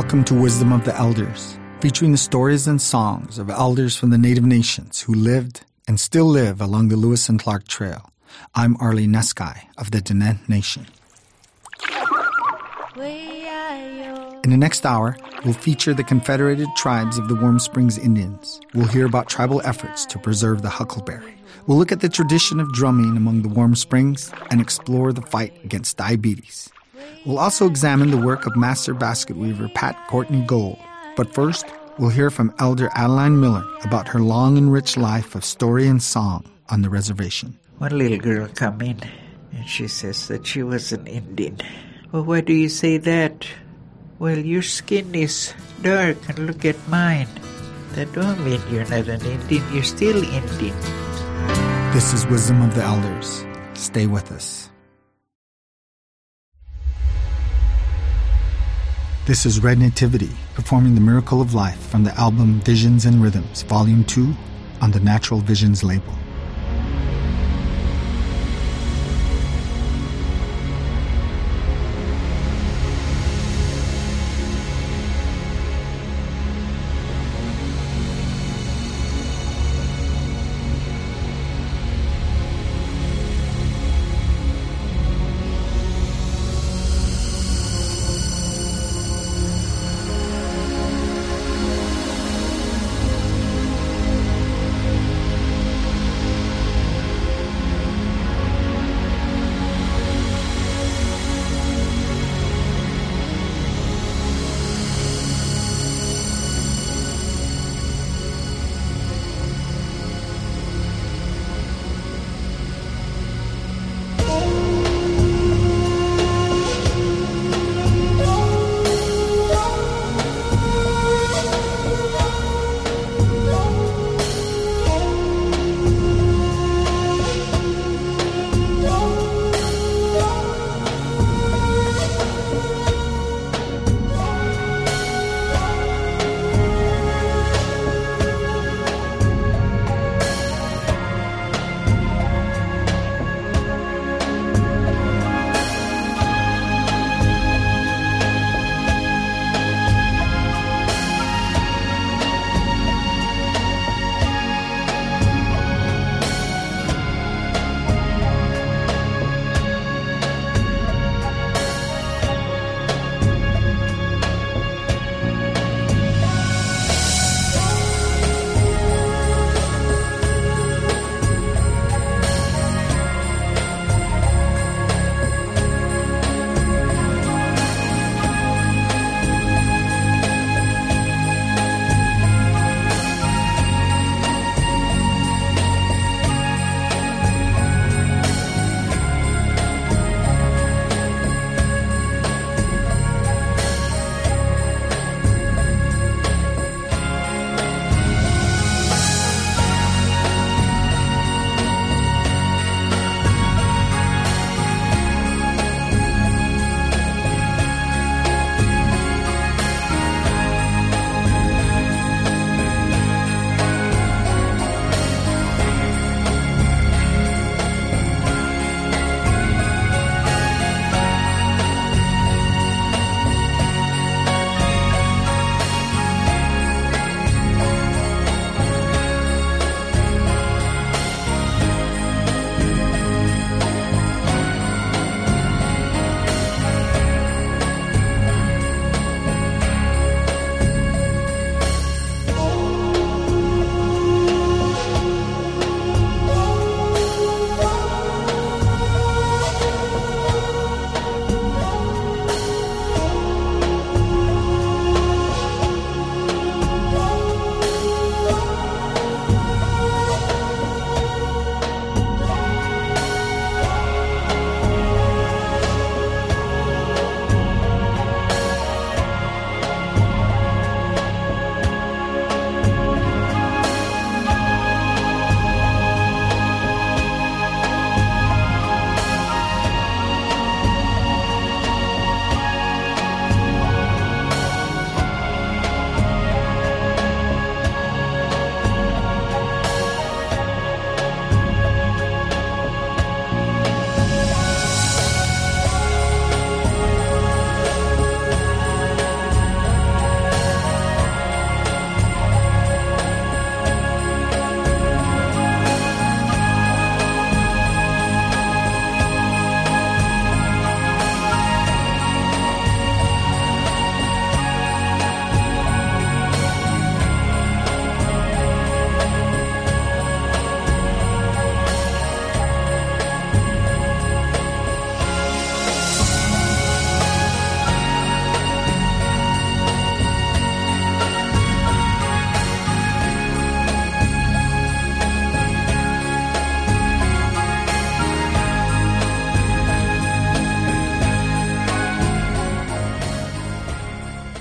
Welcome to Wisdom of the Elders, featuring the stories and songs of elders from the Native nations who lived and still live along the Lewis and Clark Trail. I'm Arlie Neskai of the Diné Nation. In the next hour, we'll feature the Confederated Tribes of the Warm Springs Indians. We'll hear about tribal efforts to preserve the huckleberry. We'll look at the tradition of drumming among the Warm Springs and explore the fight against diabetes. We'll also examine the work of master basket weaver Pat Courtney Gold. But first, we'll hear from Elder Adeline Miller about her long and rich life of story and song on the reservation. One little girl come in, and she says that she was an Indian. Well, why do you say that? Well, your skin is dark, and look at mine. That don't mean you're not an Indian. You're still Indian. This is Wisdom of the Elders. Stay with us. This is Red Nativity, performing The Miracle of Life from the album Visions and Rhythms, Volume 2, on the Natural Visions label.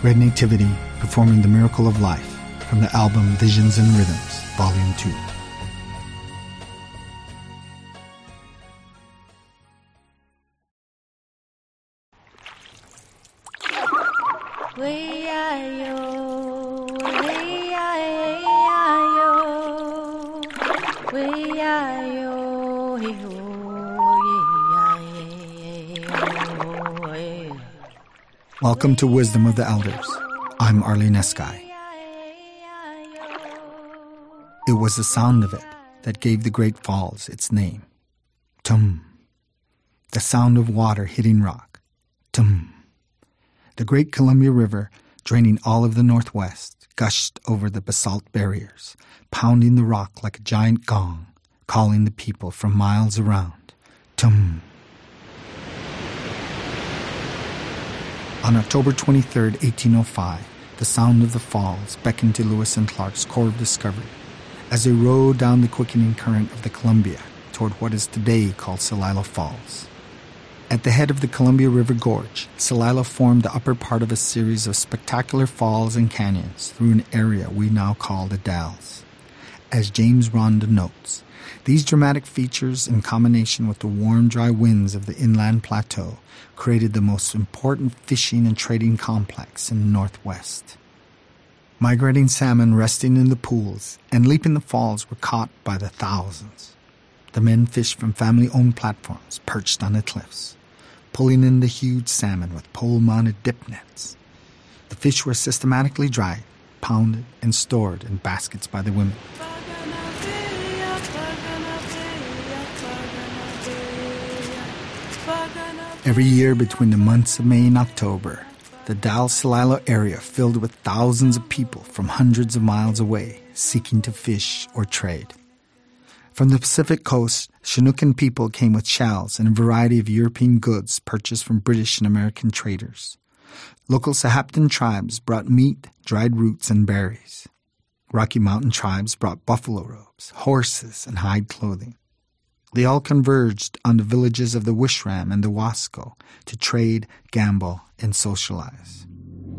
Red Nativity performing The Miracle of Life from the album Visions and Rhythms, Volume 2. Welcome to Wisdom of the Elders. I'm Arlene Eskai. It was the sound of it that gave the Great Falls its name. Tum. The sound of water hitting rock. Tum. The Great Columbia River, draining all of the Northwest, gushed over the basalt barriers, pounding the rock like a giant gong, calling the people from miles around. Tum. On October 23, 1805, the sound of the falls beckoned to Lewis and Clark's Corps of Discovery as they rowed down the quickening current of the Columbia toward what is today called Celilo Falls. At the head of the Columbia River Gorge, Celilo formed the upper part of a series of spectacular falls and canyons through an area we now call the Dalles. As James Rhonda notes, these dramatic features, in combination with the warm, dry winds of the inland plateau, created the most important fishing and trading complex in the Northwest. Migrating salmon resting in the pools and leaping the falls were caught by the thousands. The men fished from family-owned platforms perched on the cliffs, pulling in the huge salmon with pole-mounted dip nets. The fish were systematically dried, pounded, and stored in baskets by the women. Every year between the months of May and October, the Dalles-Celilo area filled with thousands of people from hundreds of miles away seeking to fish or trade. From the Pacific coast, Chinookan people came with shells and a variety of European goods purchased from British and American traders. Local Sahaptin tribes brought meat, dried roots, and berries. Rocky Mountain tribes brought buffalo robes, horses, and hide clothing. They all converged on the villages of the Wishram and the Wasco to trade, gamble, and socialize.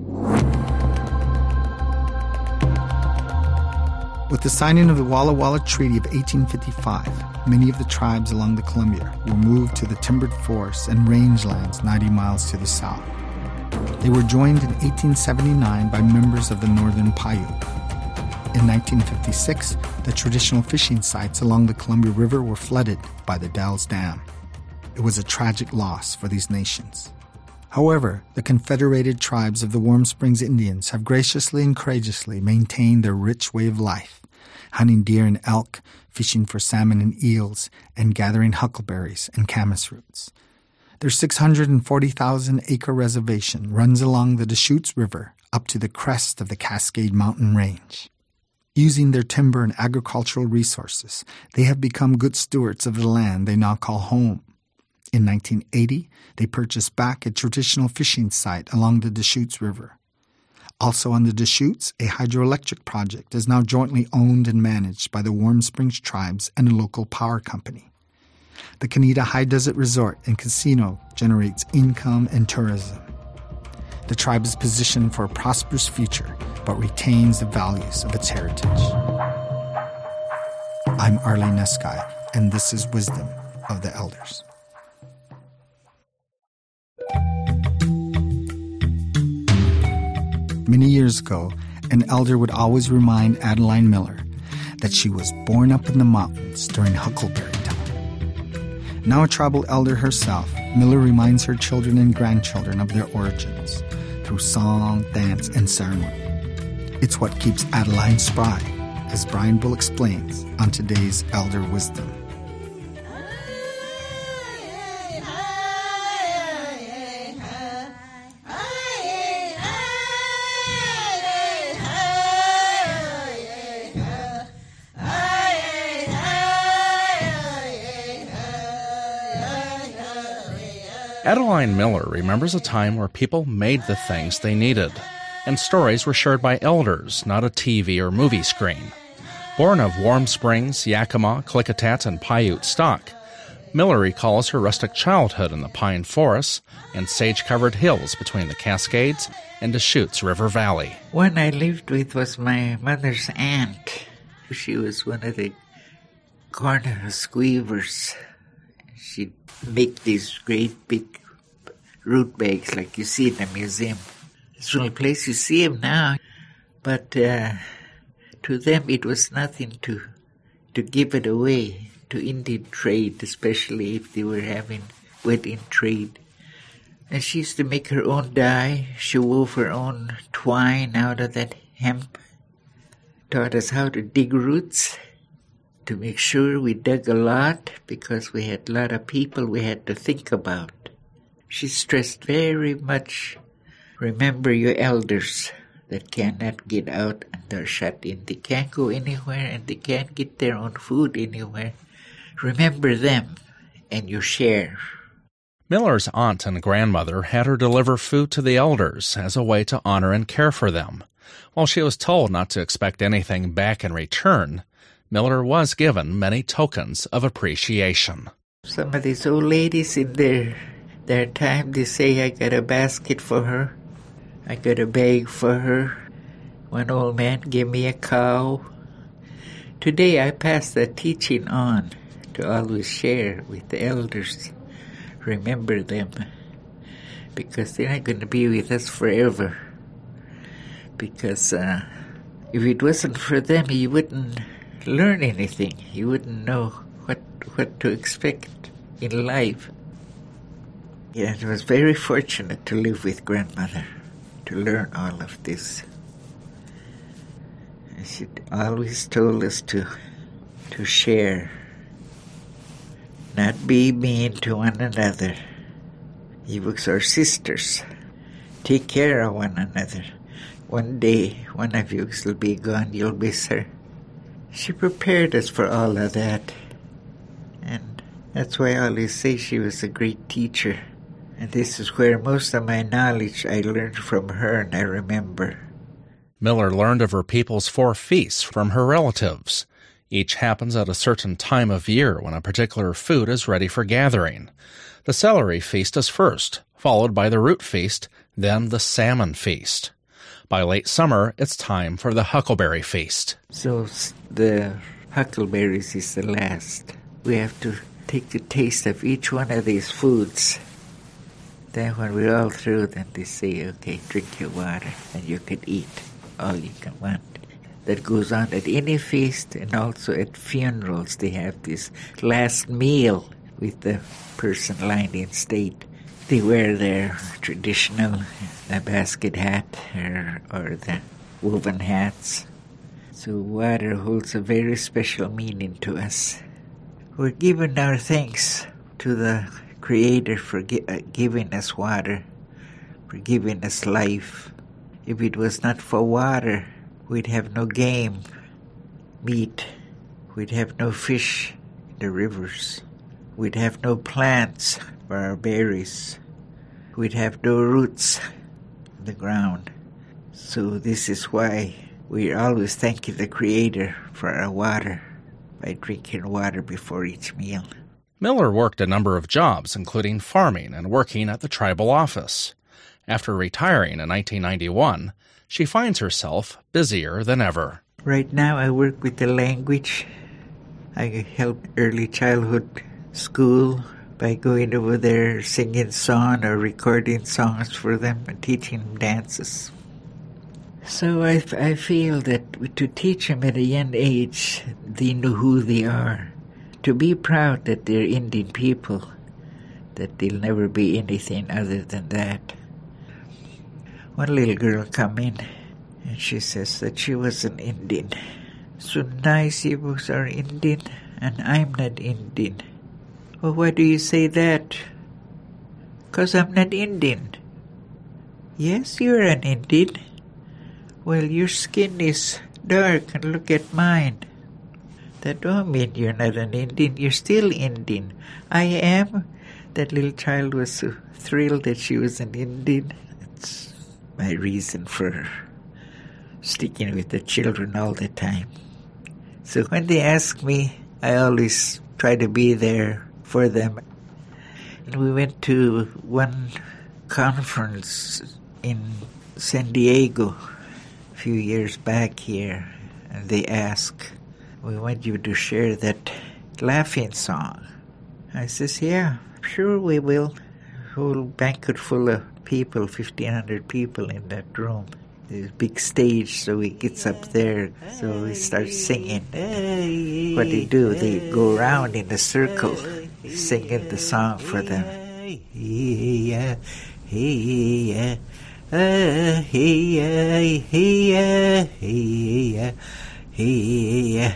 With the signing of the Walla Walla Treaty of 1855, many of the tribes along the Columbia were moved to the timbered forests and rangelands 90 miles to the south. They were joined in 1879 by members of the Northern Paiute. In 1956, the traditional fishing sites along the Columbia River were flooded by the Dalles Dam. It was a tragic loss for these nations. However, the Confederated Tribes of the Warm Springs Indians have graciously and courageously maintained their rich way of life, hunting deer and elk, fishing for salmon and eels, and gathering huckleberries and camas roots. Their 640,000-acre reservation runs along the Deschutes River up to the crest of the Cascade Mountain Range. Using their timber and agricultural resources, they have become good stewards of the land they now call home. In 1980, they purchased back a traditional fishing site along the Deschutes River. Also on the Deschutes, a hydroelectric project is now jointly owned and managed by the Warm Springs tribes and a local power company. The Kanita High Desert Resort and Casino generates income and tourism. The tribe is positioned for a prosperous future, but retains the values of its heritage. I'm Arlene Eskai, and this is Wisdom of the Elders. Many years ago, an elder would always remind Adeline Miller that she was born up in the mountains during Huckleberry time. Now a tribal elder herself, Miller reminds her children and grandchildren of their origins through song, dance, and ceremony. It's what keeps Adeline spry, as Brian Bull explains on today's Elder Wisdom. Adeline Miller remembers a time where people made the things they needed, and stories were shared by elders, not a TV or movie screen. Born of Warm Springs, Yakima, Klickitat, and Paiute stock, Miller recalls her rustic childhood in the pine forests and sage-covered hills between the Cascades and Deschutes River Valley. One I lived with was my mother's aunt. She was one of the Cornhusk-weavers. She'd make these great big root bags like you see in the museum. It's the only place you see them now. But to them it was nothing to give it away to Indian trade, especially if they were having wedding trade. And she used to make her own dye. She wove her own twine out of that hemp. Taught us how to dig roots, to make sure we dug a lot because we had a lot of people we had to think about. She stressed very much, remember your elders that cannot get out and they're shut in. They can't go anywhere and they can't get their own food anywhere. Remember them and you share. Miller's aunt and grandmother had her deliver food to the elders as a way to honor and care for them. While she was told not to expect anything back in return, Miller was given many tokens of appreciation. Some of these old ladies in their time, they say, I got a basket for her. I got a bag for her. One old man gave me a cow. Today I pass that teaching on to always share with the elders. Remember them, because they're not going to be with us forever. Because if it wasn't for them, you wouldn't learn anything. You wouldn't know what to expect in life. Yeah, I was very fortunate to live with grandmother, to learn all of this. And she always told us to share, not be mean to one another. You books are sisters. Take care of one another. One day, one of you will be gone, you'll miss her. She prepared us for all of that. And that's why I always say she was a great teacher. And this is where most of my knowledge I learned from her and I remember. Miller learned of her people's 4 feasts from her relatives. Each happens at a certain time of year when a particular food is ready for gathering. The celery feast is first, followed by the root feast, then the salmon feast. By late summer, it's time for the huckleberry feast. So the huckleberries is the last. We have to take the taste of each one of these foods. Then when we're all through, then they say, okay, drink your water and you can eat all you can want. That goes on at any feast and also at funerals. They have this last meal with the person lying in state. They wear their traditional basket hat or the woven hats. So water holds a very special meaning to us. We're giving our thanks to the Creator for giving us water, for giving us life. If it was not for water, we'd have no game, meat. We'd have no fish in the rivers. We'd have no plants for our berries. We'd have no roots in the ground. So this is why we always thank the Creator for our water, by drinking water before each meal. Miller worked a number of jobs, including farming and working at the tribal office. After retiring in 1991, she finds herself busier than ever. Right now I work with the language. I help early childhood school by going over there singing song or recording songs for them and teaching them dances. So I feel that to teach them at a young age, they know who they are. To be proud that they're Indian people, that they'll never be anything other than that. One little girl come in and she says that she was an Indian. So nice you both are Indian and I'm not Indian. Well, why do you say that? 'Cause I'm not Indian. Yes, you're an Indian. Well, your skin is dark and look at mine. That don't mean you're not an Indian. You're still Indian. I am. That little child was so thrilled that she was an Indian. That's my reason for sticking with the children all the time. So when they ask me, I always try to be there for them. And we went to one conference in San Diego a few years back here, and they asked, we want you to share that laughing song. I says, yeah, sure we will. A whole banquet full of people, 1,500 people in that room. There's a big stage, so he gets up there, so he starts singing. What they do, they go around in a circle, singing the song for them. Hey, hey, hey, hey, hey, hey.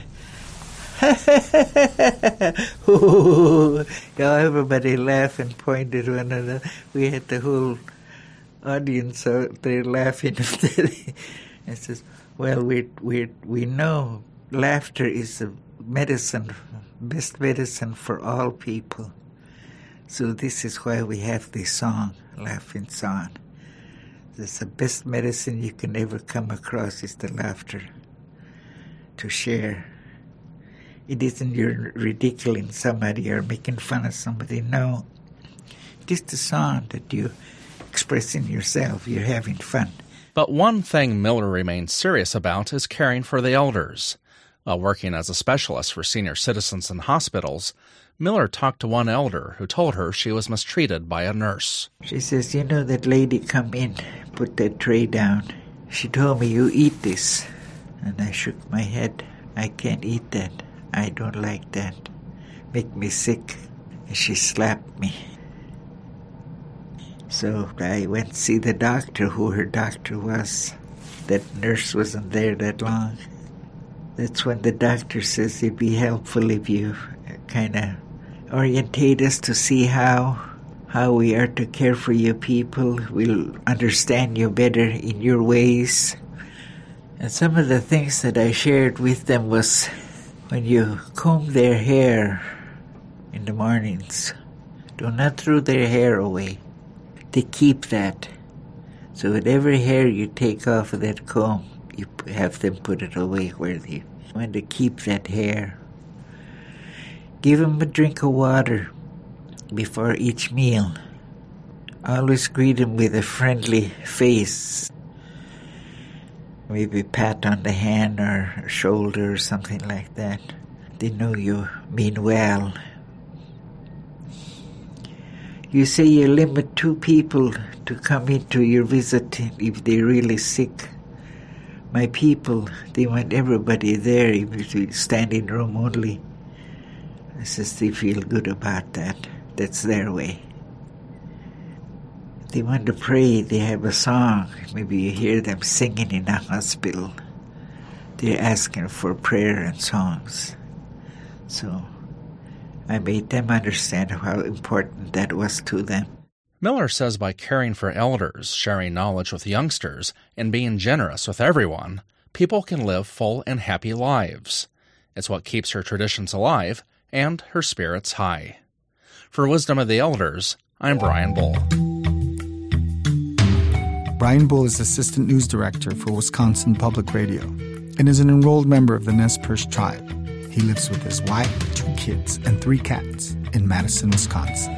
Now everybody laughed and pointed to one another. We had the whole audience out there laughing. I says, well, we know laughter is the medicine, best medicine for all people. So this is why we have this song, Laughing Song. It's the best medicine you can ever come across is the laughter to share. It isn't you're ridiculing somebody or making fun of somebody. No, it is the song that you expressing yourself. You're having fun. But one thing Miller remains serious about is caring for the elders. While working as a specialist for senior citizens in hospitals, Miller talked to one elder who told her she was mistreated by a nurse. She says, you know, that lady come in, put that tray down. She told me, you eat this. And I shook my head. I can't eat that. I don't like that. Make me sick. And she slapped me. So I went to see the doctor, who her doctor was. That nurse wasn't there that long. That's when the doctor says it'd be helpful if you kind of orientate us to see how we are to care for you people. We'll understand you better in your ways. And some of the things that I shared with them was when you comb their hair in the mornings, do not throw their hair away. They keep that. So with every hair you take off of that comb, you have them put it away where they want to keep that hair. Give them a drink of water before each meal. Always greet them with a friendly face. Maybe pat on the hand or shoulder or something like that. They know you mean well. You say you limit 2 people to come into your visit if they're really sick. My people, they want everybody there, even if it's standing room only. I says they feel good about that. That's their way. They want to pray, they have a song. Maybe you hear them singing in a hospital. They're asking for prayer and songs. So I made them understand how important that was to them. Miller says by caring for elders, sharing knowledge with youngsters, and being generous with everyone, people can live full and happy lives. It's what keeps her traditions alive and her spirits high. For Wisdom of the Elders, I'm Brian Bull. Brian Bull is Assistant News Director for Wisconsin Public Radio and is an enrolled member of the Nez Perce tribe. He lives with his wife, 2 kids, and 3 cats in Madison, Wisconsin.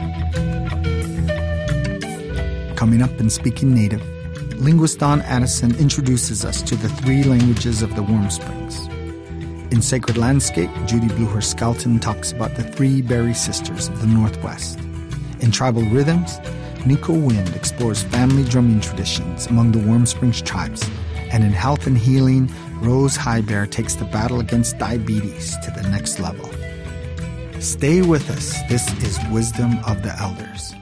Coming up in Speaking Native, linguist Don Addison introduces us to the 3 languages of the Warm Springs. In Sacred Landscape, Judy Blucher-Skelton talks about the 3 Berry sisters of the Northwest. In Tribal Rhythms, Nico Wind explores family drumming traditions among the Warm Springs tribes. And in Health and Healing, Rose Highbear takes the battle against diabetes to the next level. Stay with us. This is Wisdom of the Elders.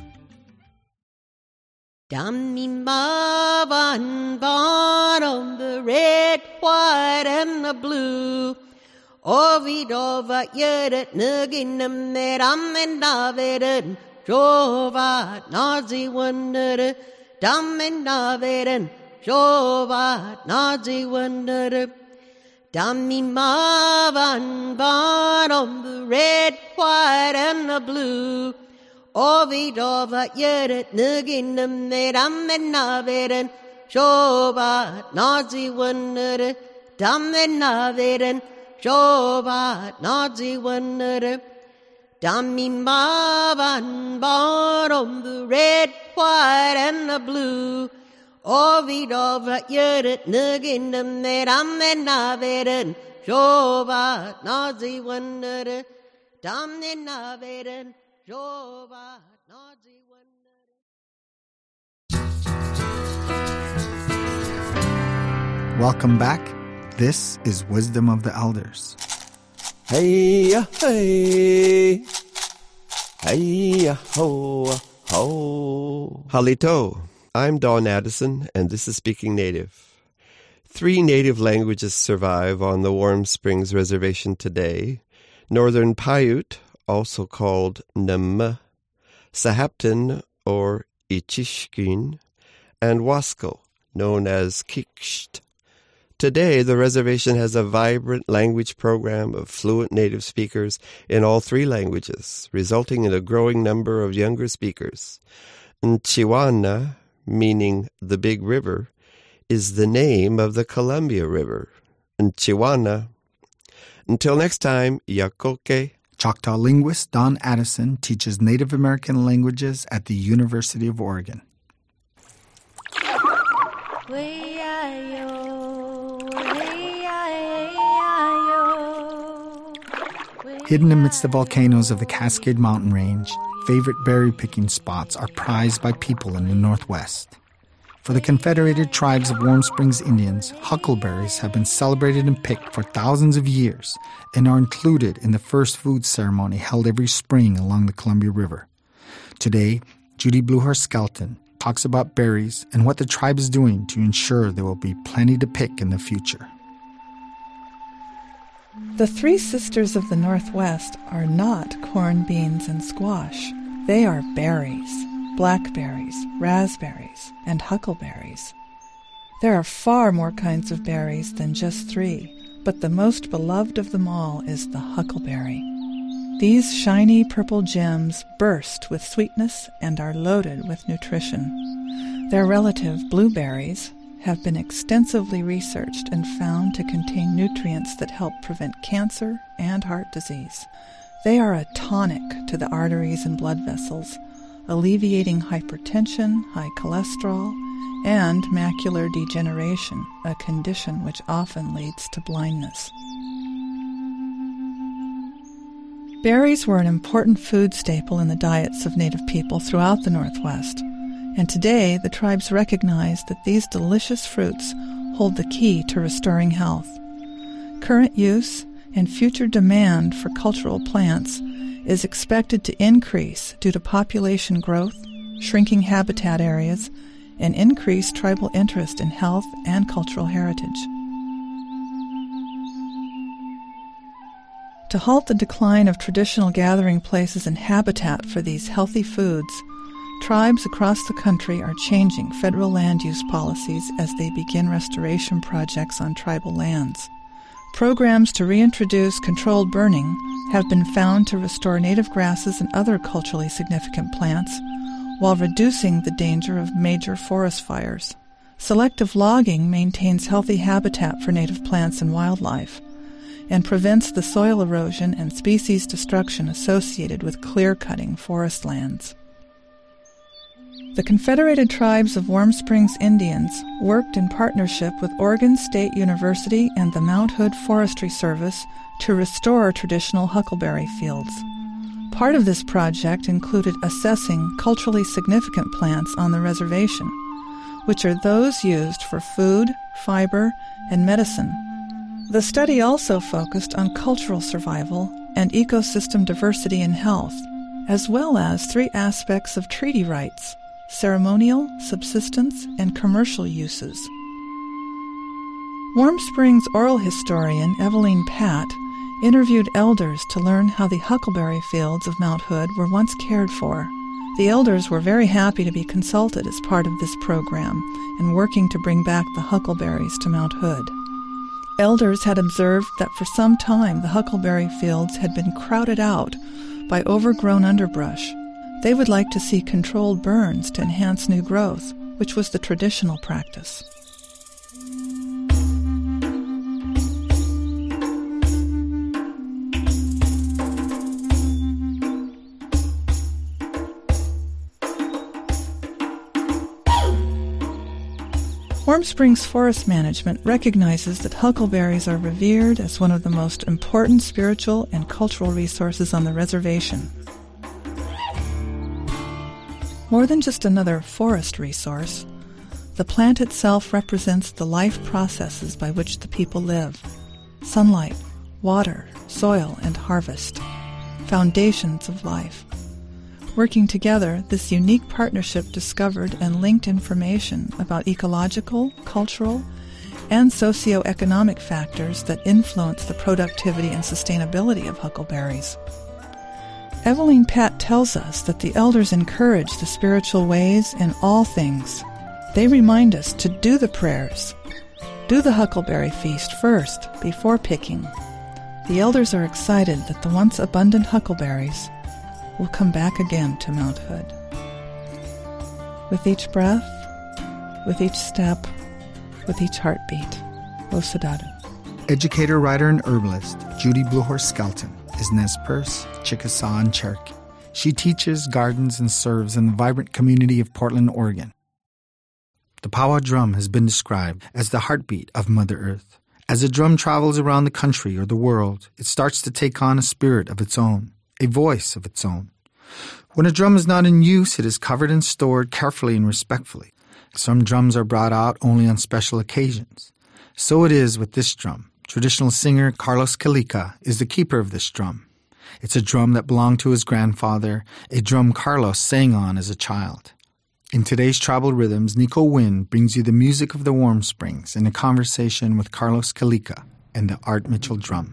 Dammi mavan on the red, white, and the blue. Ovidova yedet nuginam neram and daveden. Jovat nazi wonder, dam and daveden. Jovat nazi wonder. Dammi mavan on the red, white, and the blue. Ovidova yedet nuginam neram and daveden. Jovat nazi wonder, dam and daveden. Jovat nazi wonder. Damimbavan bottom, the red, white, and the blue. Ovidova yeret nugindum neram naveren. Jova nazi wonder. Damne naveren. Jova nazi wonder. Welcome back. This is Wisdom of the Elders. Hey, hey, hey, ho, ho. Halito. I'm Don Addison, and this is Speaking Native. 3 native languages survive on the Warm Springs Reservation today. Northern Paiute, also called Nama, Sahaptin or Ichishkin, and Wasco, known as Kiksht. Today, the reservation has a vibrant language program of fluent native speakers in all 3 languages, resulting in a growing number of younger speakers. Nchiwana, meaning the Big River, is the name of the Columbia River. Nchiwana. Until next time, Yakoke. Choctaw linguist Don Addison teaches Native American languages at the University of Oregon. Hidden amidst the volcanoes of the Cascade Mountain Range, favorite berry-picking spots are prized by people in the Northwest. For the Confederated Tribes of Warm Springs Indians, huckleberries have been celebrated and picked for thousands of years and are included in the first food ceremony held every spring along the Columbia River. Today, Judy Bluehorse Skelton talks about berries and what the tribe is doing to ensure there will be plenty to pick in the future. The 3 sisters of the Northwest are not corn, beans, and squash. They are berries, blackberries, raspberries, and huckleberries. There are far more kinds of berries than just 3, but the most beloved of them all is the huckleberry. These shiny purple gems burst with sweetness and are loaded with nutrition. Their relative, blueberries, have been extensively researched and found to contain nutrients that help prevent cancer and heart disease. They are a tonic to the arteries and blood vessels, alleviating hypertension, high cholesterol, and macular degeneration, a condition which often leads to blindness. Berries were an important food staple in the diets of Native people throughout the Northwest, and today the tribes recognize that these delicious fruits hold the key to restoring health. Current use and future demand for cultural plants is expected to increase due to population growth, shrinking habitat areas, and increased tribal interest in health and cultural heritage. To halt the decline of traditional gathering places and habitat for these healthy foods, tribes across the country are changing federal land use policies as they begin restoration projects on tribal lands. Programs to reintroduce controlled burning have been found to restore native grasses and other culturally significant plants while reducing the danger of major forest fires. Selective logging maintains healthy habitat for native plants and wildlife and prevents the soil erosion and species destruction associated with clear-cutting forest lands. The Confederated Tribes of Warm Springs Indians worked in partnership with Oregon State University and the Mount Hood Forestry Service to restore traditional huckleberry fields. Part of this project included assessing culturally significant plants on the reservation, which are those used for food, fiber, and medicine. The study also focused on cultural survival and ecosystem diversity and health, as well as 3 aspects of treaty rights: ceremonial, subsistence, and commercial uses. Warm Springs oral historian Eveline Patt interviewed elders to learn how the huckleberry fields of Mount Hood were once cared for. The elders were very happy to be consulted as part of this program and working to bring back the huckleberries to Mount Hood. Elders had observed that for some time the huckleberry fields had been crowded out by overgrown underbrush. They would like to see controlled burns to enhance new growth, which was the traditional practice. Warm Springs Forest Management recognizes that huckleberries are revered as one of the most important spiritual and cultural resources on the reservation. More than just another forest resource, the plant itself represents the life processes by which the people live: sunlight, water, soil, and harvest, foundations of life. Working together, this unique partnership discovered and linked information about ecological, cultural, and socioeconomic factors that influence the productivity and sustainability of huckleberries. Eveline Patt tells us that the elders encourage the spiritual ways in all things. They remind us to do the prayers, do the huckleberry feast first, before picking. The elders are excited that the once abundant huckleberries will come back again to Mount Hood. With each breath, with each step, with each heartbeat. Osadadu. Educator, writer, and herbalist Judy Bluehorse Skelton is Nez Perce, Chickasaw, and Cherokee. She teaches, gardens, and serves in the vibrant community of Portland, Oregon. The powwow drum has been described as the heartbeat of Mother Earth. As a drum travels around the country or the world, it starts to take on a spirit of its own, a voice of its own. When a drum is not in use, it is covered and stored carefully and respectfully. Some drums are brought out only on special occasions. So it is with this drum. Traditional singer Carlos Calica is the keeper of this drum. It's a drum that belonged to his grandfather, a drum Carlos sang on as a child. In today's Tribal Rhythms, Nico Wynn brings you the music of the Warm Springs in a conversation with Carlos Calica and the Art Mitchell drum.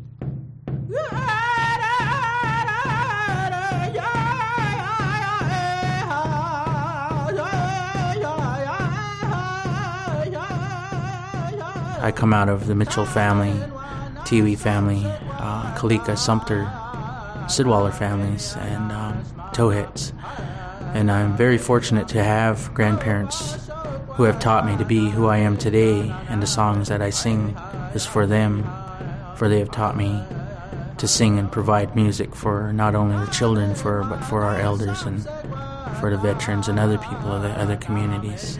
I come out of the Mitchell family, Tiwi family, Kalika, Sumter, Sidwaller families, and Towhits. And I'm very fortunate to have grandparents who have taught me to be who I am today, and the songs that I sing is for them, for they have taught me to sing and provide music for not only the children, but for our elders and for the veterans and other people of the other communities.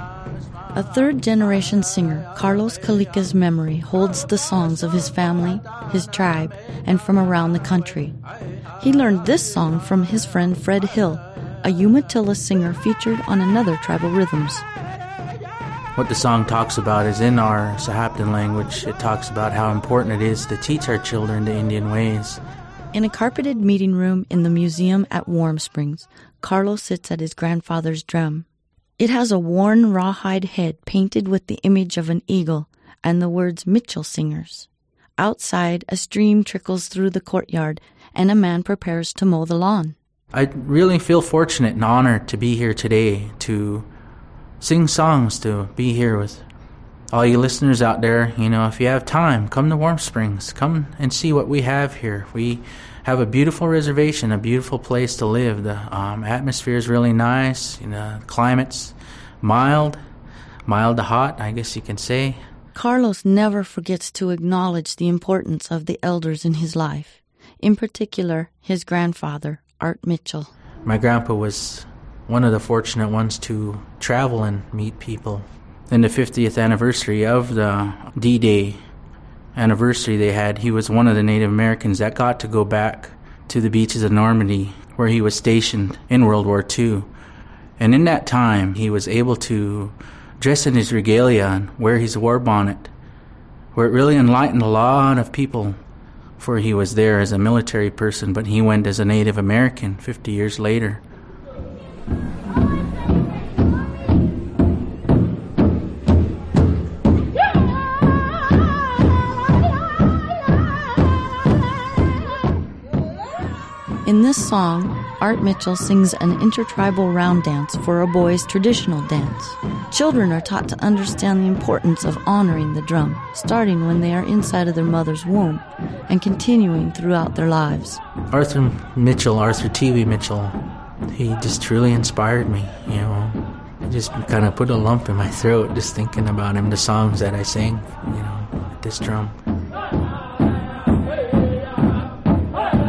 A third-generation singer, Carlos Calica's memory holds the songs of his family, his tribe, and from around the country. He learned this song from his friend Fred Hill, a Umatilla singer featured on another Tribal Rhythms. What the song talks about is in our Sahaptin language. It talks about how important it is to teach our children the Indian ways. In a carpeted meeting room in the museum at Warm Springs, Carlos sits at his grandfather's drum. It has a worn rawhide head painted with the image of an eagle and the words Mitchell Singers. Outside, a stream trickles through the courtyard and a man prepares to mow the lawn. I really feel fortunate and honored to be here today, to sing songs, to be here with all you listeners out there. You know, if you have time, come to Warm Springs. Come and see what we have here. We have a beautiful reservation, a beautiful place to live. The atmosphere is really nice. You know, the climate's mild to hot, I guess you can say. Carlos never forgets to acknowledge the importance of the elders in his life, in particular his grandfather, Art Mitchell. My grandpa was one of the fortunate ones to travel and meet people. In the 50th anniversary of the D-Day anniversary they had, he was one of the Native Americans that got to go back to the beaches of Normandy, where he was stationed in World War II. And in that time, he was able to dress in his regalia and wear his war bonnet, where it really enlightened a lot of people, for he was there as a military person, but he went as a Native American 50 years later. In this song, Art Mitchell sings an intertribal round dance for a boy's traditional dance. Children are taught to understand the importance of honoring the drum, starting when they are inside of their mother's womb and continuing throughout their lives. Arthur Tiwi Mitchell, he just truly inspired me, you know. It just kind of put a lump in my throat just thinking about him, the songs that I sang, you know, at this drum.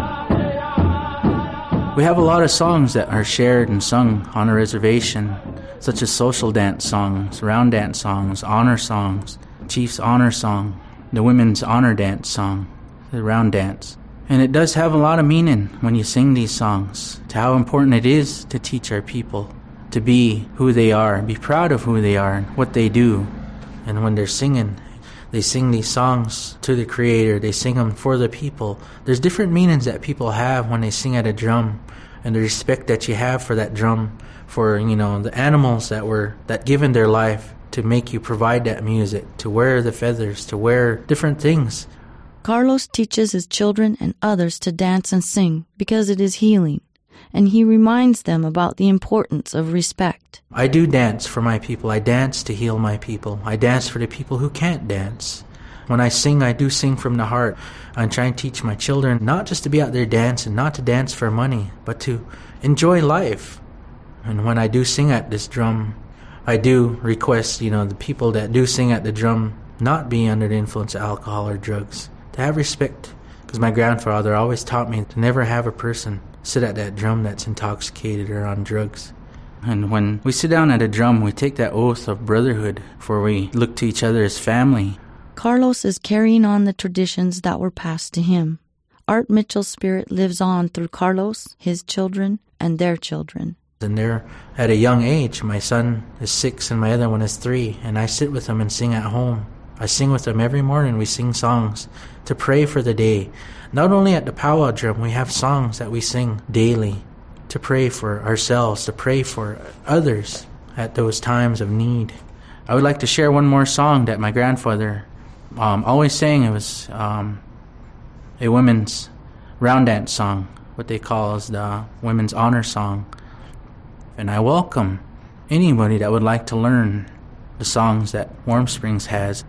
We have a lot of songs that are shared and sung on a reservation. such as social dance songs, round dance songs, honor songs, chief's honor song, the women's honor dance song, the round dance. And it does have a lot of meaning when you sing these songs, to how important it is to teach our people to be who they are, be proud of who they are and what they do. And when they're singing, they sing these songs to the Creator. They sing them for the people. There's different meanings that people have when they sing at a drum, and the respect that you have for that drum, for, you know, the animals that given their life to make you provide that music, to wear the feathers, to wear different things. Carlos teaches his children and others to dance and sing because it is healing, and he reminds them about the importance of respect. I do dance for my people. I dance to heal my people. I dance for the people who can't dance. When I sing, I do sing from the heart. I try and teach my children not just to be out there dancing, not to dance for money, but to enjoy life. And when I do sing at this drum, I do request, the people that do sing at the drum not be under the influence of alcohol or drugs, to have respect. Because my grandfather always taught me to never have a person sit at that drum that's intoxicated or on drugs. And when we sit down at a drum, we take that oath of brotherhood, for we look to each other as family. Carlos is carrying on the traditions that were passed to him. Art Mitchell's spirit lives on through Carlos, his children, and their children. And they're at a young age. My son is 6 and my other one is 3, and I sit with them and sing at home. I sing with them every morning. We sing songs to pray for the day. Not only at the powwow drum, we have songs that we sing daily to pray for ourselves, to pray for others at those times of need. I would like to share one more song that my grandfather always sang. It was a women's round dance song, what they call as the women's honor song. And I welcome anybody that would like to learn the songs that Warm Springs has.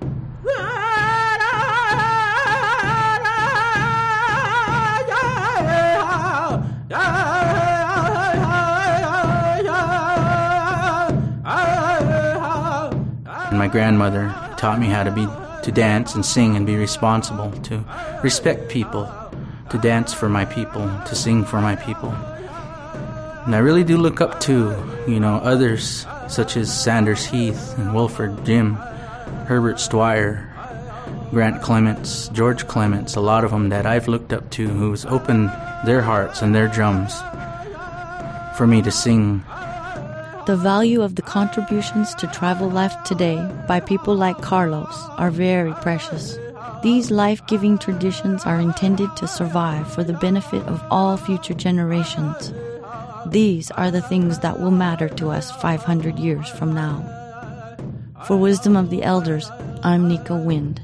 And my grandmother taught me how to dance and sing and be responsible, to respect people, to dance for my people, to sing for my people. And I really do look up to, others such as Sanders Heath and Wilford Jim, Herbert Stwyer, Grant Clements, George Clements, a lot of them that I've looked up to, who's opened their hearts and their drums for me to sing. The value of the contributions to tribal life today by people like Carlos are very precious. These life-giving traditions are intended to survive for the benefit of all future generations. These are the things that will matter to us 500 years from now. For Wisdom of the Elders, I'm Nika Wind.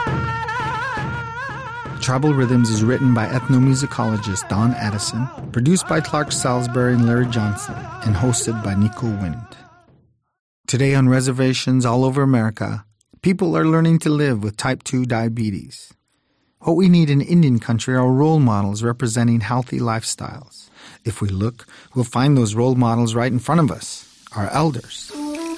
Tribal Rhythms is written by ethnomusicologist Don Addison, produced by Clark Salisbury and Larry Johnson, and hosted by Nico Wind. Today on reservations all over America, people are learning to live with type 2 diabetes. What we need in Indian country are role models representing healthy lifestyles. If we look, we'll find those role models right in front of us, our elders.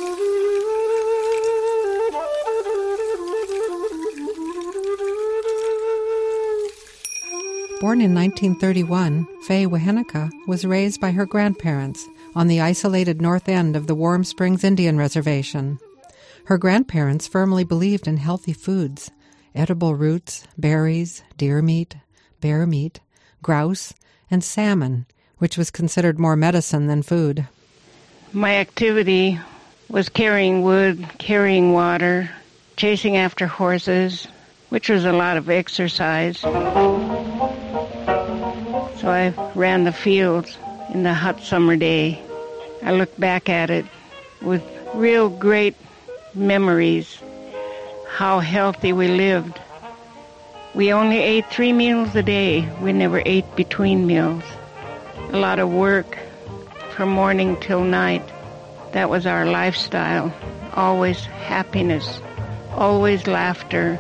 Born in 1931, Faye Waheneka was raised by her grandparents on the isolated north end of the Warm Springs Indian Reservation. Her grandparents firmly believed in healthy foods, edible roots, berries, deer meat, bear meat, grouse, and salmon, which was considered more medicine than food. My activity was carrying wood, carrying water, chasing after horses, which was a lot of exercise. So I ran the fields in the hot summer day. I look back at it with real great memories, how healthy we lived. We only ate 3 meals a day. We never ate between meals. A lot of work from morning till night. That was our lifestyle. Always happiness, always laughter.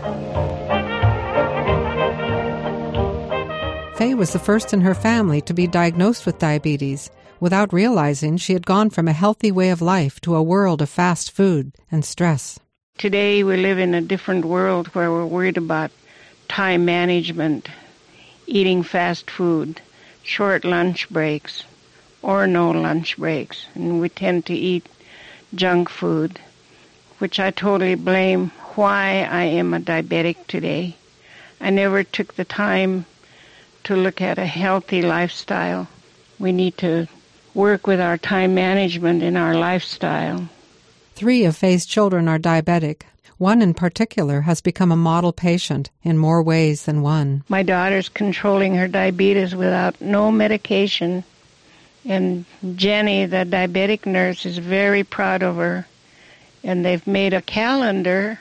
Faye was the first in her family to be diagnosed with diabetes. Without realizing, she had gone from a healthy way of life to a world of fast food and stress. Today we live in a different world where we're worried about time management, eating fast food, short lunch breaks or no lunch breaks. And we tend to eat junk food, which I totally blame why I am a diabetic today. I never took the time to look at a healthy lifestyle. We need to work with our time management in our lifestyle. 3 of Faye's children are diabetic. One in particular has become a model patient in more ways than one. My daughter's controlling her diabetes without no medication. And Jenny, the diabetic nurse, is very proud of her. And they've made a calendar,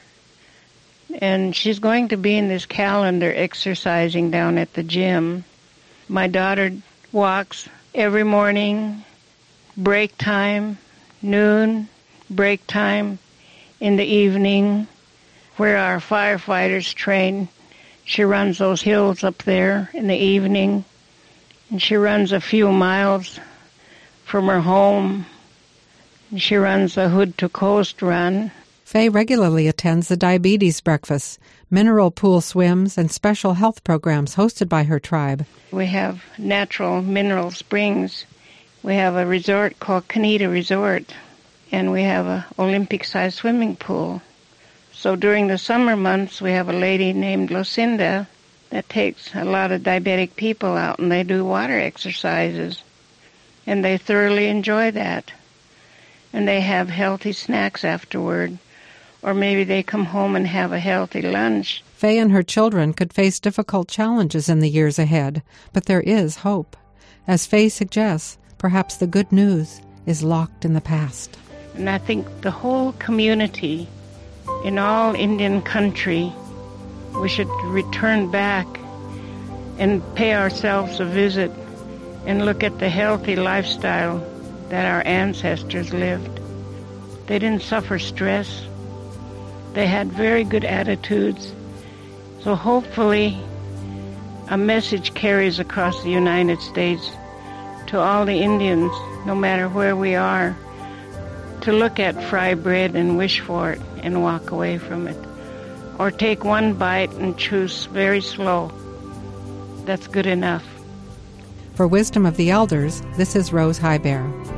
and she's going to be in this calendar exercising down at the gym. My daughter walks every morning, break time, noon, break time, in the evening, where our firefighters train. She runs those hills up there in the evening, and she runs a few miles from her home. And she runs the Hood to Coast run. Faye regularly attends the diabetes breakfasts, mineral pool swims, and special health programs hosted by her tribe. We have natural mineral springs. We have a resort called Kanita Resort, and we have an Olympic-sized swimming pool. So during the summer months, we have a lady named Lucinda that takes a lot of diabetic people out, and they do water exercises, and they thoroughly enjoy that. And they have healthy snacks afterward, or maybe they come home and have a healthy lunch. Faye and her children could face difficult challenges in the years ahead, but there is hope. As Faye suggests, perhaps the good news is locked in the past. And I think the whole community in all Indian country, we should return back and pay ourselves a visit and look at the healthy lifestyle that our ancestors lived. They didn't suffer stress. They had very good attitudes. So hopefully a message carries across the United States to all the Indians, no matter where we are, to look at fry bread and wish for it and walk away from it. Or take one bite and chew very slow. That's good enough. For Wisdom of the Elders, this is Rose Highbear.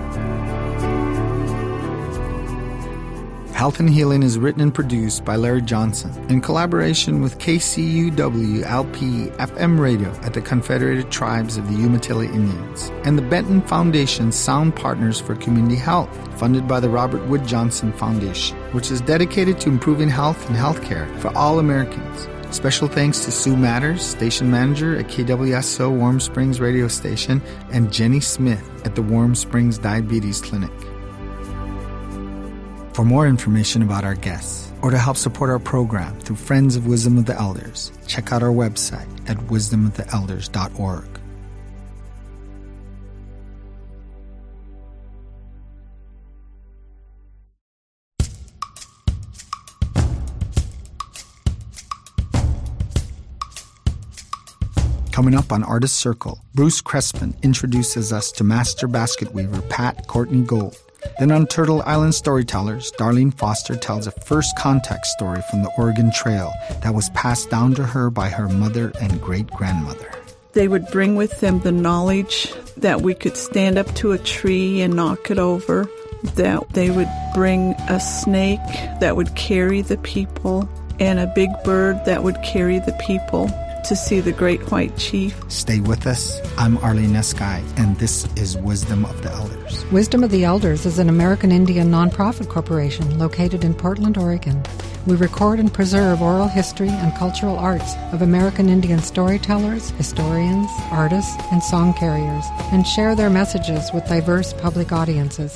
Health and Healing is written and produced by Larry Johnson in collaboration with KCUW-LP FM radio at the Confederated Tribes of the Umatilla Indians and the Benton Foundation's Sound Partners for Community Health, funded by the Robert Wood Johnson Foundation, which is dedicated to improving health and healthcare for all Americans. Special thanks to Sue Matters, station manager at KWSO Warm Springs radio station, and Jenny Smith at the Warm Springs Diabetes Clinic. For more information about our guests, or to help support our program through Friends of Wisdom of the Elders, check out our website at wisdomoftheelders.org. Coming up on Artist Circle, Bruce Crespin introduces us to master basket weaver Pat Courtney Gold. Then on Turtle Island Storytellers, Darlene Foster tells a first contact story from the Oregon Trail that was passed down to her by her mother and great-grandmother. They would bring with them the knowledge that we could stand up to a tree and knock it over, that they would bring a snake that would carry the people, and a big bird that would carry the people to see the Great White Chief. Stay with us. I'm Arlene Eskai, and this is Wisdom of the Elders. Wisdom of the Elders is an American Indian nonprofit corporation located in Portland, Oregon. We record and preserve oral history and cultural arts of American Indian storytellers, historians, artists, and song carriers, and share their messages with diverse public audiences.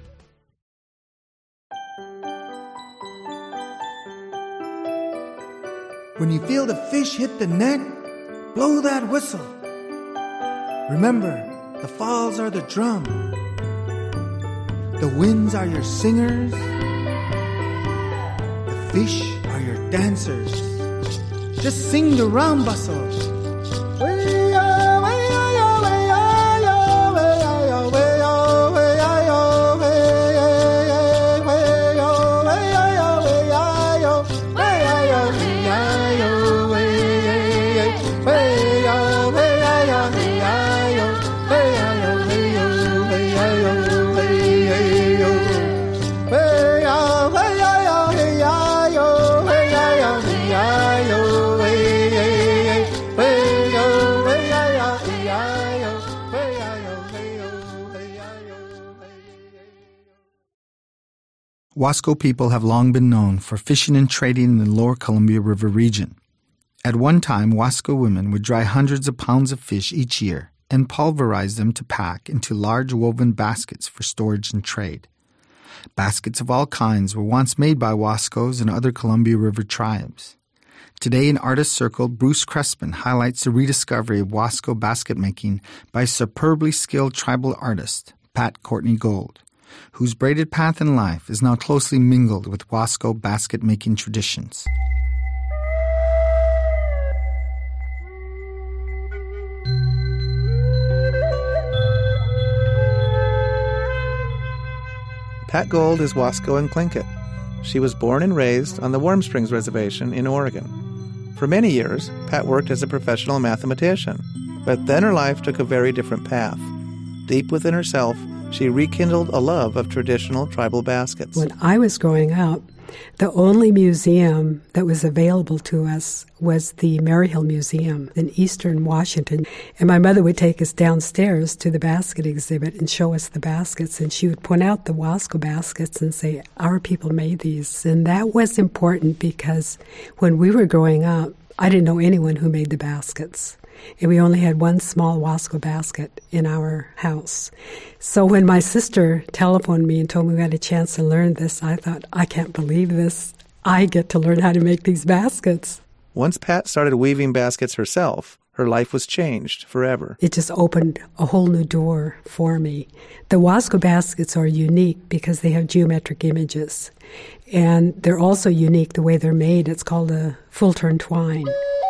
When you feel the fish hit the net, blow that whistle. Remember, the falls are the drum. The winds are your singers. The fish are your dancers. Just sing the round bustle. Wasco people have long been known for fishing and trading in the lower Columbia River region. At one time, Wasco women would dry hundreds of pounds of fish each year and pulverize them to pack into large woven baskets for storage and trade. Baskets of all kinds were once made by Wascos and other Columbia River tribes. Today in Artist Circle, Bruce Crespin highlights the rediscovery of Wasco basket making by a superbly skilled tribal artist, Pat Courtney Gold, whose braided path in life is now closely mingled with Wasco basket making traditions. Pat Gold is Wasco and Tlingit. She was born and raised on the Warm Springs Reservation in Oregon. For many years, Pat worked as a professional mathematician, but then her life took a very different path. Deep within herself, she rekindled a love of traditional tribal baskets. When I was growing up, the only museum that was available to us was the Maryhill Museum in Eastern Washington. And my mother would take us downstairs to the basket exhibit and show us the baskets. And she would point out the Wasco baskets and say, our people made these. And that was important because when we were growing up, I didn't know anyone who made the baskets. And we only had one small Wasco basket in our house. So when my sister telephoned me and told me we had a chance to learn this, I thought, I can't believe this. I get to learn how to make these baskets. Once Pat started weaving baskets herself, her life was changed forever. It just opened a whole new door for me. The Wasco baskets are unique because they have geometric images. And they're also unique the way they're made. It's called a full-turn twine.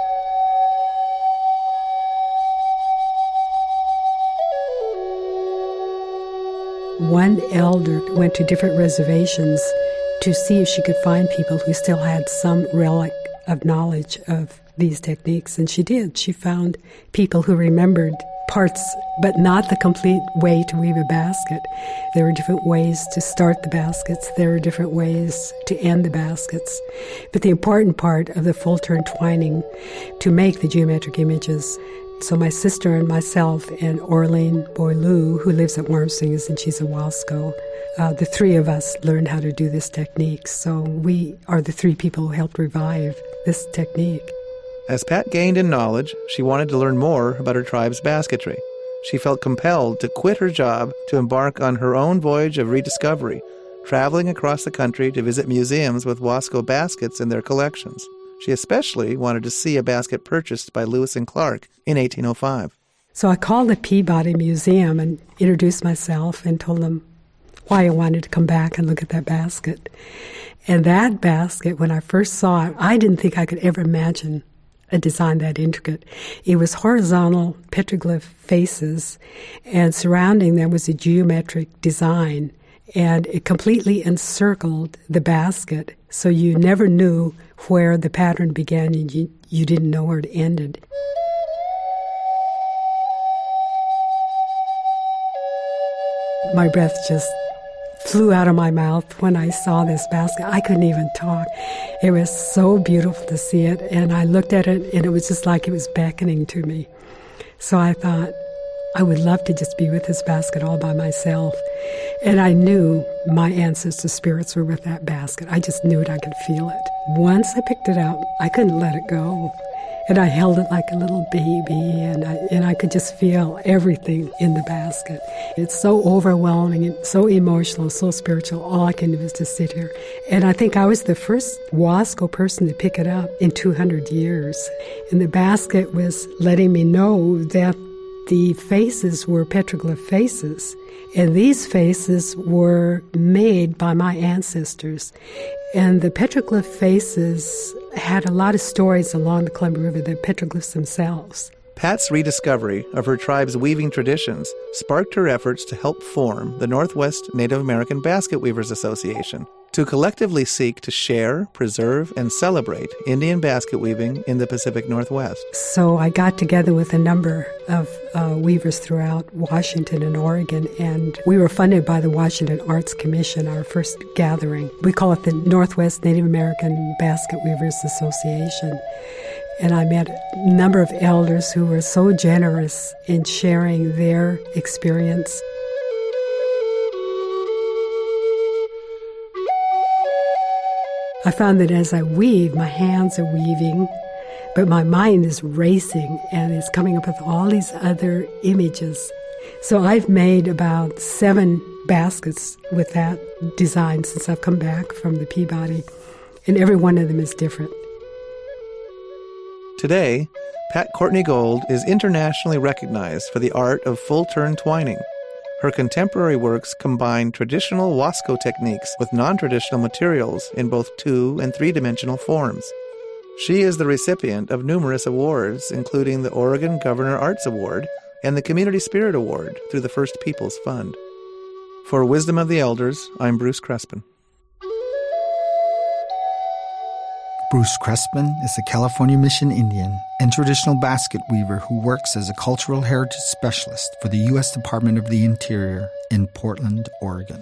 One elder went to different reservations to see if she could find people who still had some relic of knowledge of these techniques, and she did. She found people who remembered parts, but not the complete way to weave a basket. There were different ways to start the baskets. There were different ways to end the baskets. But the important part of the full-turn twining to make the geometric images. So my sister and myself and Orlean Boileau, who lives at Warm Springs, and she's a Wasco, the three of us learned how to do this technique. So we are the three people who helped revive this technique. As Pat gained in knowledge, she wanted to learn more about her tribe's basketry. She felt compelled to quit her job to embark on her own voyage of rediscovery, traveling across the country to visit museums with Wasco baskets in their collections. She especially wanted to see a basket purchased by Lewis and Clark in 1805. So I called the Peabody Museum and introduced myself and told them why I wanted to come back and look at that basket. And that basket, when I first saw it, I didn't think I could ever imagine a design that intricate. It was horizontal petroglyph faces, and surrounding them was a geometric design. And it completely encircled the basket, so you never knew where the pattern began and you didn't know where it ended. My breath just flew out of my mouth when I saw this basket. I couldn't even talk. It was so beautiful to see it, and I looked at it, and it was just like it was beckoning to me. So I thought, I would love to just be with this basket all by myself. And I knew my ancestor spirits were with that basket. I just knew it. I could feel it. Once I picked it up, I couldn't let it go. And I held it like a little baby, and I could just feel everything in the basket. It's so overwhelming and so emotional, so spiritual. All I can do is just sit here. And I think I was the first Wasco person to pick it up in 200 years. And the basket was letting me know that the faces were petroglyph faces, and these faces were made by my ancestors. And the petroglyph faces had a lot of stories along the Columbia River, the petroglyphs themselves. Pat's rediscovery of her tribe's weaving traditions sparked her efforts to help form the Northwest Native American Basket Weavers Association, to collectively seek to share, preserve, and celebrate Indian basket weaving in the Pacific Northwest. So I got together with a number of weavers throughout Washington and Oregon, and we were funded by the Washington Arts Commission, our first gathering. We call it the Northwest Native American Basket Weavers Association. And I met a number of elders who were so generous in sharing their experience. I found that as I weave, my hands are weaving, but my mind is racing and is coming up with all these other images. So I've made about 7 baskets with that design since I've come back from the Peabody, and every one of them is different. Today, Pat Courtney Gold is internationally recognized for the art of full-turn twining. Her contemporary works combine traditional Wasco techniques with non-traditional materials in both 2- and 3-dimensional forms. She is the recipient of numerous awards, including the Oregon Governor Arts Award and the Community Spirit Award through the First Peoples Fund. For Wisdom of the Elders, I'm Bruce Crespin. Bruce Crespin is a California Mission Indian and traditional basket weaver who works as a cultural heritage specialist for the U.S. Department of the Interior in Portland, Oregon.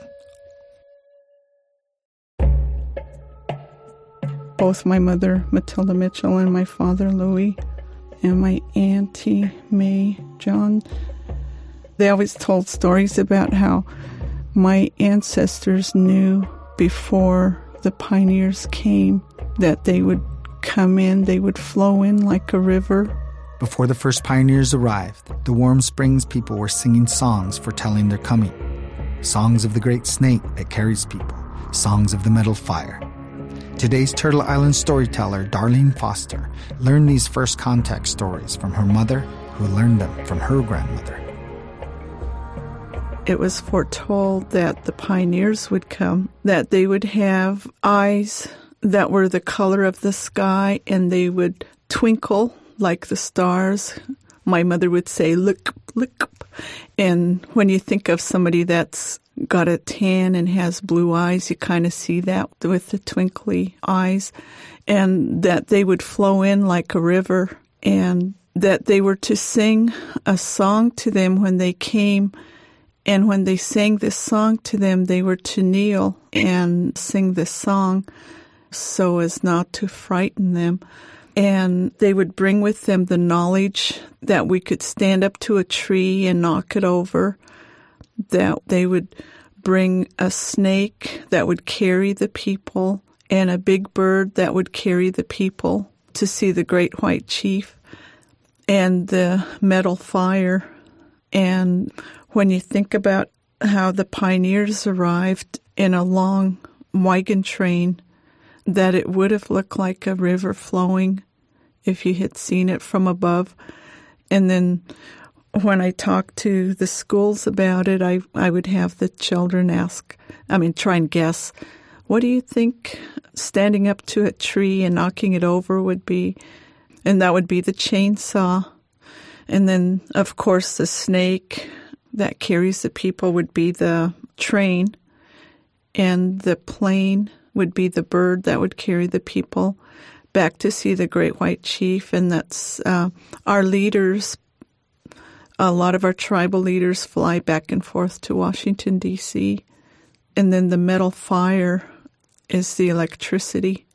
Both my mother, Matilda Mitchell, and my father, Louis, and my auntie, May John, they always told stories about how my ancestors knew before the pioneers came that they would come in, they would flow in like a river. Before the first pioneers arrived, the Warm Springs people were singing songs foretelling their coming. Songs of the great snake that carries people. Songs of the metal fire. Today's Turtle Island storyteller, Darlene Foster, learned these first contact stories from her mother, who learned them from her grandmother. It was foretold that the pioneers would come, that they would have eyes that were the color of the sky, and they would twinkle like the stars. My mother would say, look, look. And when you think of somebody that's got a tan and has blue eyes, you kind of see that with the twinkly eyes. And that they would flow in like a river, and that they were to sing a song to them when they came. And when they sang this song to them, they were to kneel and sing this song so as not to frighten them. And they would bring with them the knowledge that we could stand up to a tree and knock it over, that they would bring a snake that would carry the people and a big bird that would carry the people to see the great white chief, and the metal fire. And when you think about how the pioneers arrived in a long wagon train, that it would have looked like a river flowing if you had seen it from above. And then when I talked to the schools about it, I would have the children try and guess, what do you think standing up to a tree and knocking it over would be? And that would be the chainsaw. And then, of course, the snake that carries the people would be the train, and the plane would be the bird that would carry the people back to see the great white chief. And that's our leaders. A lot of our tribal leaders fly back and forth to Washington, D.C. And then the metal fire is the electricity.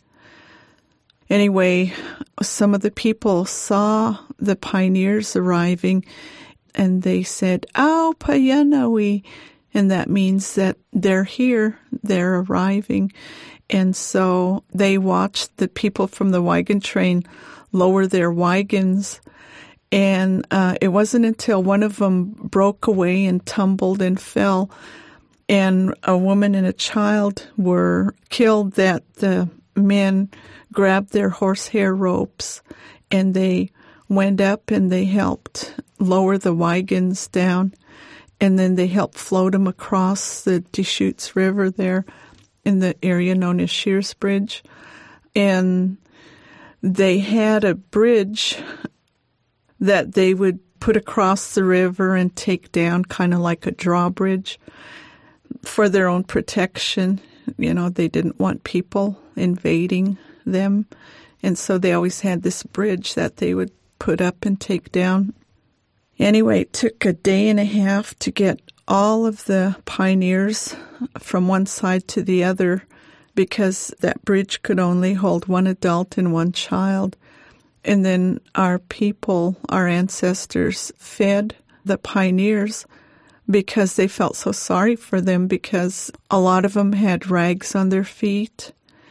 Anyway, some of the people saw the pioneers arriving, and they said, "Au Payanawi," and that means that they're here, they're arriving. And so they watched the people from the wagon train lower their wagons, and it wasn't until one of them broke away and tumbled and fell, and a woman and a child were killed, that the men grabbed their horsehair ropes, and they went up and they helped lower the wagons down, and then they helped float them across the Deschutes River there in the area known as Shears Bridge. And they had a bridge that they would put across the river and take down, kind of like a drawbridge, for their own protection. You know, they didn't want people invading them. And so they always had this bridge that they would put up and take down. Anyway, it took a day and a half to get all of the pioneers from one side to the other, because that bridge could only hold one adult and one child. And then our people, our ancestors, fed the pioneers because they felt so sorry for them, because a lot of them had rags on their feet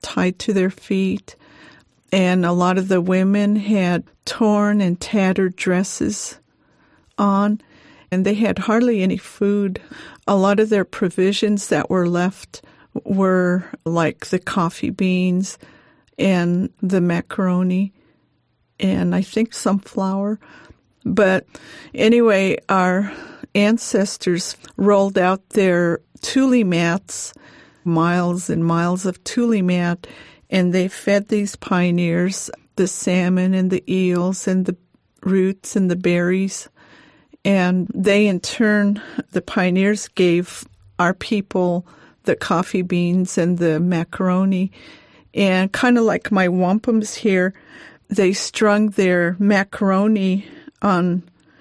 tied to their feet. And a lot of the women had torn and tattered dresses on, and they had hardly any food. A lot of their provisions that were left were like the coffee beans and the macaroni, and I think some flour. But anyway, our ancestors rolled out their tule mats, miles and miles of tule mat, and they fed these pioneers the salmon and the eels and the roots and the berries. And they, in turn, the pioneers gave our people the coffee beans and the macaroni. And kind of like my wampums here, they strung their macaroni on,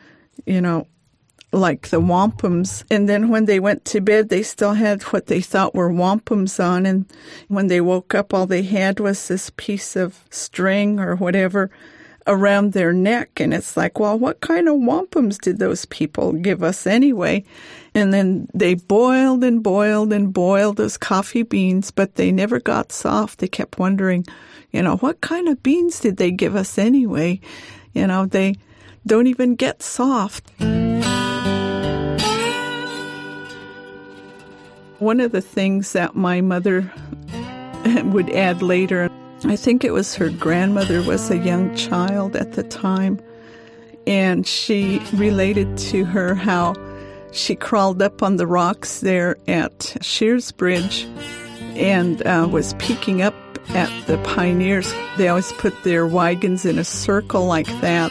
like the wampums. And then when they went to bed, they still had what they thought were wampums on. And when they woke up, all they had was this piece of string or whatever around their neck. And it's like, well, what kind of wampums did those people give us anyway? And then they boiled and boiled and boiled those coffee beans, but they never got soft. They kept wondering, what kind of beans did they give us anyway? They don't even get soft. One of the things that my mother would add later, I think it was her grandmother was a young child at the time, and she related to her how she crawled up on the rocks there at Shears Bridge and was peeking up at the pioneers. They always put their wagons in a circle like that.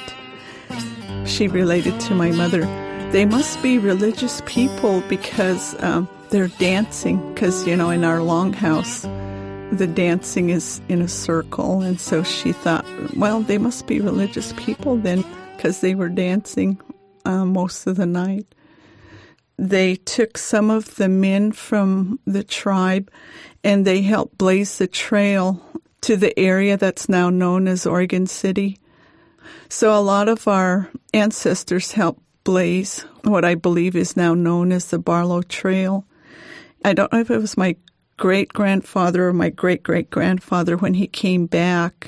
She related to my mother, they must be religious people because they're dancing, because, in our longhouse, the dancing is in a circle. And so she thought, well, they must be religious people then, because they were dancing most of the night. They took some of the men from the tribe and they helped blaze the trail to the area that's now known as Oregon City. So a lot of our ancestors helped blaze what I believe is now known as the Barlow Trail. I don't know if it was my great-grandfather or my great-great-grandfather when he came back.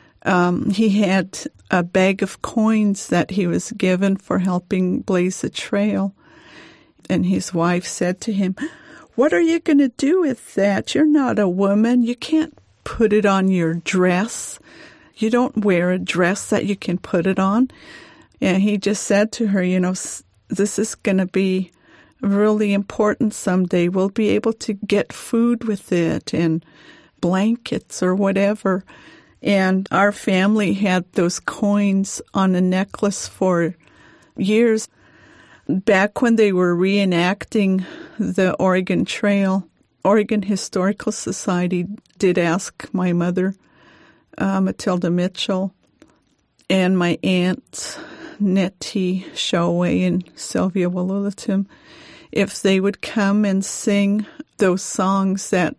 He had a bag of coins that he was given for helping blaze the trail. And his wife said to him, "What are you going to do with that? You're not a woman. You can't put it on your dress. You don't wear a dress that you can put it on." And he just said to her, this is going to be really important someday. We'll be able to get food with it and blankets or whatever. And our family had those coins on a necklace for years. Back when they were reenacting the Oregon Trail, Oregon Historical Society did ask my mother, Matilda Mitchell, and my aunts, Nettie Shaway and Sylvia Walulatum, if they would come and sing those songs that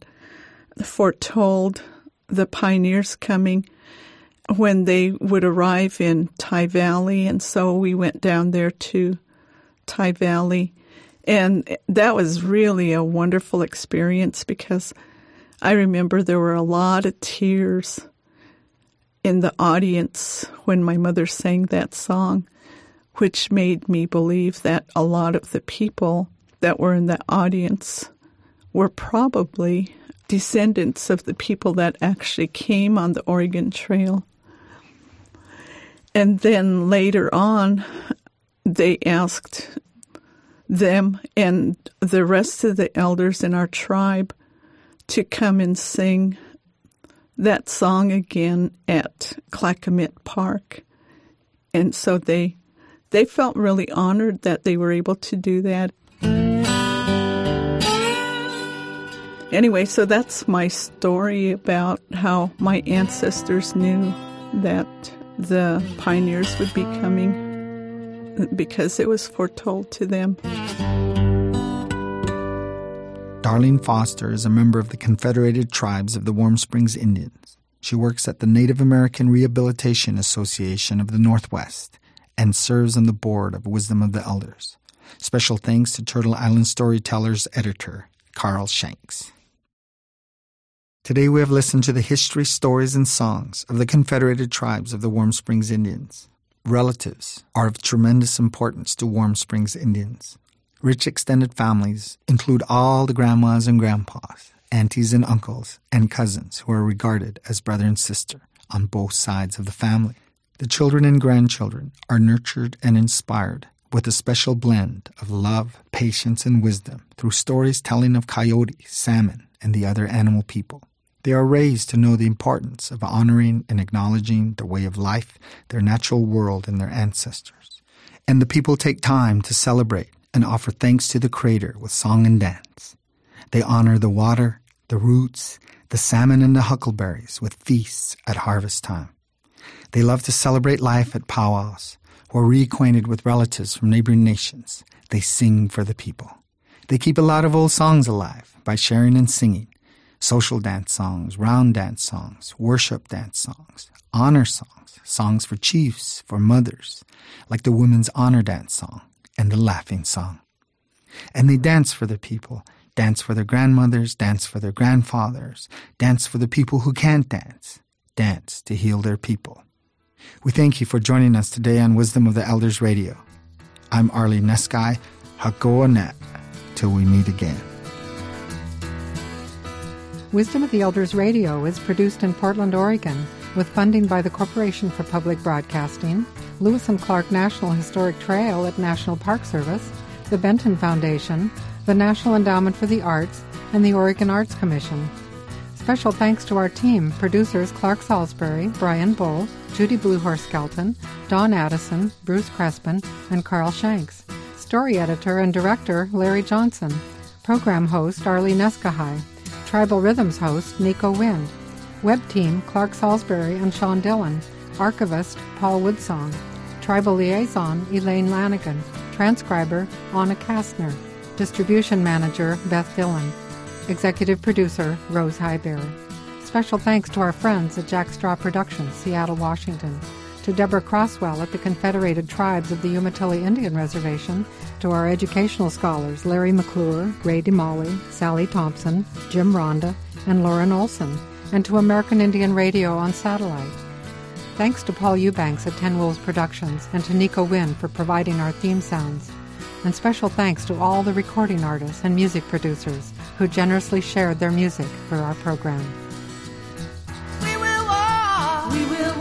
foretold the pioneers coming when they would arrive in Ty Valley. And so we went down there to Ty Valley. And that was really a wonderful experience because I remember there were a lot of tears in the audience when my mother sang that song, which made me believe that a lot of the people that were in the audience were probably descendants of the people that actually came on the Oregon Trail. And then later on, they asked them and the rest of the elders in our tribe to come and sing that song again at Clackamas Park. And so they felt really honored that they were able to do that. Anyway, so that's my story about how my ancestors knew that the pioneers would be coming because it was foretold to them. Darlene Foster is a member of the Confederated Tribes of the Warm Springs Indians. She works at the Native American Rehabilitation Association of the Northwest and serves on the board of Wisdom of the Elders. Special thanks to Turtle Island Storytellers editor, Carl Shanks. Today we have listened to the history, stories, and songs of the Confederated Tribes of the Warm Springs Indians. Relatives are of tremendous importance to Warm Springs Indians. Rich extended families include all the grandmas and grandpas, aunties and uncles, and cousins who are regarded as brother and sister on both sides of the family. The children and grandchildren are nurtured and inspired with a special blend of love, patience, and wisdom through stories telling of coyote, salmon, and the other animal people. They are raised to know the importance of honoring and acknowledging their way of life, their natural world, and their ancestors. And the people take time to celebrate and offer thanks to the Creator with song and dance. They honor the water, the roots, the salmon, and the huckleberries with feasts at harvest time. They love to celebrate life at powwows, who are reacquainted with relatives from neighboring nations. They sing for the people. They keep a lot of old songs alive by sharing and singing. Social dance songs, round dance songs, worship dance songs, honor songs, songs for chiefs, for mothers, like the Women's Honor Dance song and the Laughing Song. And they dance for the people, dance for their grandmothers, dance for their grandfathers, dance for the people who can't dance, dance to heal their people. We thank you for joining us today on Wisdom of the Elders Radio. I'm Arlie Neskai, Hakoa Net. Till we meet again. Wisdom of the Elders Radio is produced in Portland, Oregon, with funding by the Corporation for Public Broadcasting, Lewis and Clark National Historic Trail at National Park Service, the Benton Foundation, the National Endowment for the Arts, and the Oregon Arts Commission. Special thanks to our team, producers Clark Salisbury, Brian Bull, Judy Bluehorse Skelton, Dawn Addison, Bruce Crespin, and Carl Shanks. Story editor and director Larry Johnson. Program host Arlie Neskahai. Tribal Rhythms host Nico Wind. Web team Clark Salisbury and Sean Dillon. Archivist Paul Woodsong. Tribal liaison Elaine Lanigan. Transcriber Anna Kastner. Distribution manager Beth Dillon. Executive producer Rose Highberry. Special thanks to our friends at Jack Straw Productions, Seattle, Washington. To Deborah Crosswell at the Confederated Tribes of the Umatilla Indian Reservation, to our educational scholars Larry McClure, Ray DeMolly, Sally Thompson, Jim Ronda, and Lauren Olson, and to American Indian Radio on satellite. Thanks to Paul Eubanks at Ten Wolves Productions and to Nico Wynn for providing our theme sounds. And special thanks to all the recording artists and music producers who generously shared their music for our program. We will